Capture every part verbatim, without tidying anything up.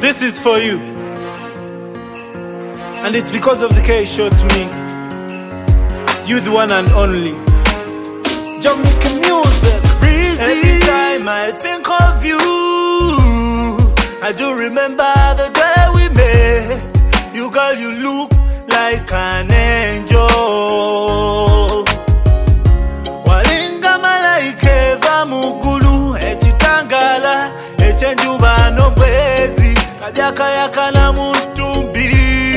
This is for you. And it's because of the care you showed to me. You the one and only. Jamaican music. Breezy. Every time I think of you, I do remember the day we met. You girl, you look like an angel. Walinga malaike va mugulu, echitangala, echenjuba no bwezi, kadyaka yakala mutumbi.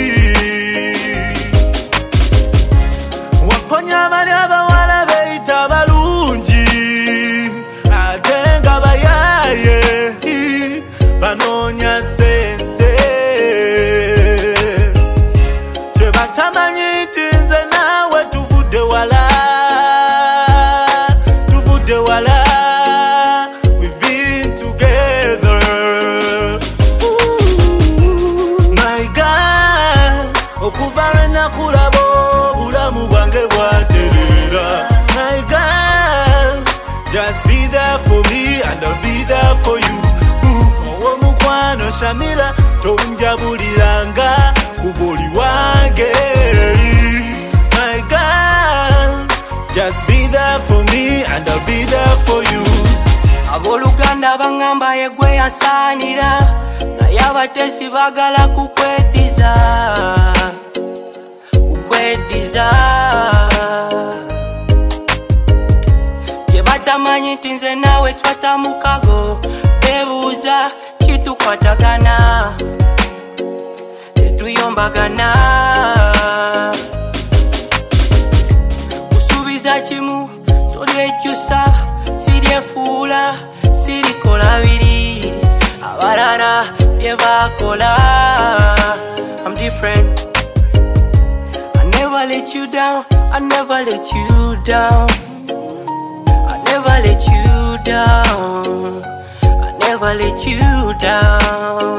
Waponya malyaba wala beita balunji, atenga bayaye, banonya sente. Chebatamanyi tinze nawe tuvude wala, tuvude wala. We've been together. Ooh, my God, okuvale na kurabo bulamu bwange bwaterera. My God, just be there for me and I'll be there for you. Owo mukwano shamila tonjabuliranga kubuli wange. My God, just be there for me and I'll be there for you. Aboluganda bangamba yegwe yasanira, naye abatesi bagala kukwediza, kukwediza. Chebatamanyi nti nze nawe twatamukago, bebuuza kitukwatagana, tetuyombagana. Kusuubiza kimu tolyekyusa, siryefuula, sirikola biri abalala bye bakola. I'm different. I never let you down, I never let you down, I never let you down, I never let you down.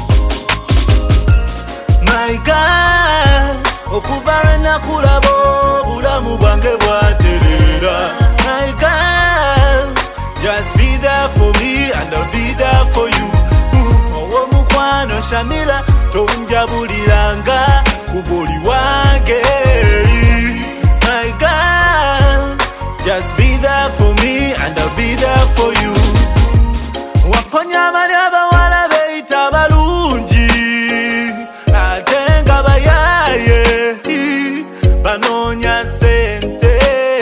My God, okuvale na kulabo bulamu bwange bwaterera. My God, just be there for me and I'll be there for you. Owo mukwano shamila tonjabuliranga kubuli wange. My God, just be there for me and I'll be there for you. Waponya malyaba wala beita balunji, atenga bayaye, banonya sente.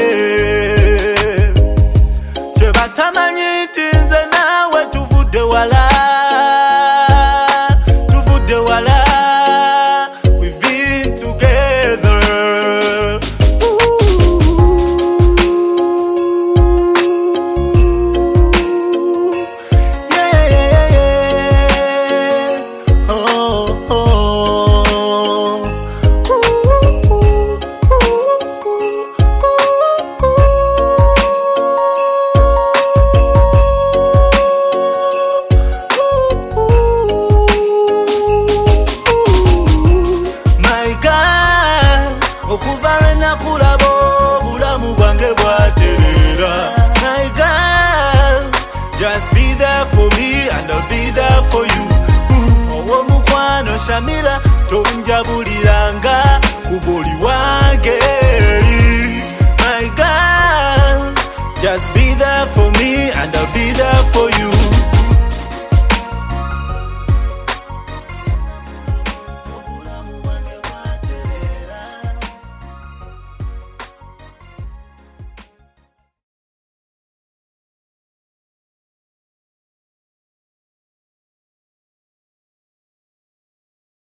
Chebatamanyi tinze nawe tuvude wala, tuvude wala. We've been together. Yeah, yeah, yeah. Oh, oh. My God, okuvale na kulabo bulamu bwange bwaterera. My God, just be there for me and I'll be there for you. Owo mukwano shamila tonjabuliranga kubuli wange. My God, just be there for me and I'll be there for you.